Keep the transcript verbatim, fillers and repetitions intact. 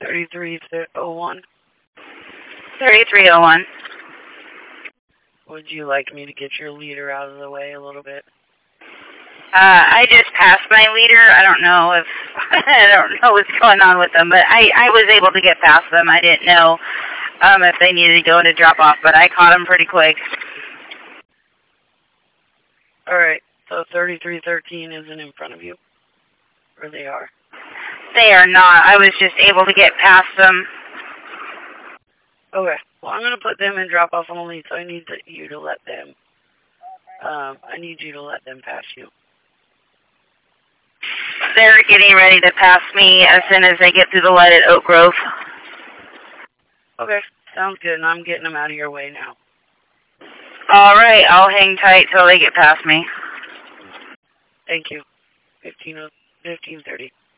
thirty-three oh one. thirty-three oh one. Would you like me to get your leader out of the way a little bit? Uh, I just passed my leader. I don't know if, I don't know what's going on with them, but I, I was able to get past them. I didn't know um, if they needed to go to drop off, but I caught them pretty quick. Alright, so thirty-three thirteen isn't in front of you? Or they are? They are not. I was just able to get past them. Okay, well I'm going to put them in drop off only, so I need to, you to let them, um, I need you to let them pass you. They're getting ready to pass me as soon as they get through the light at Oak Grove. Okay, sounds good, and I'm getting them out of your way now. Alright, I'll hang tight till they get past me. Thank you. fifteen thirty.